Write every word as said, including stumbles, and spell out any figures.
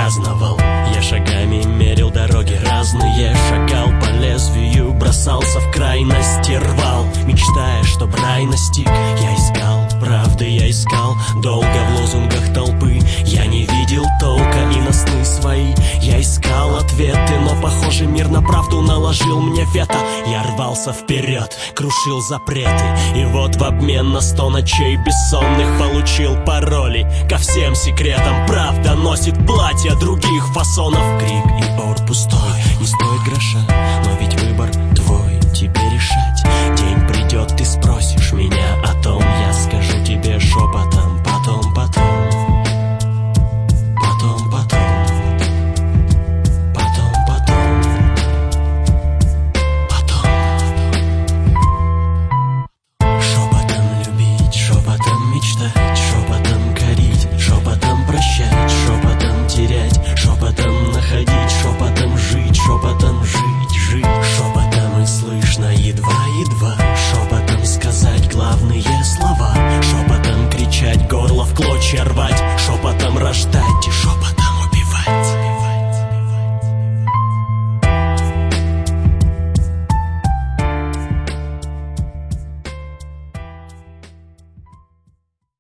праздновал. Я шагами мерил дороги разные, шагал по лезвию, бросался в крайности, рвал, мечтая, чтоб рай настиг. Я искал правды, я искал долго в лозунгах толпы. Я не видел толка и на сны свои. Я искал ответы, но, похоже, мир на правду наложил мне вето. Я рвался вперед, крушил запреты, и вот в обмен на сто ночей бессонных получил пароли ко всем секретам. Правда носит платья других фасонов. Крик и ор пустой не стоит гроша, но ведь выбор твой. Тебе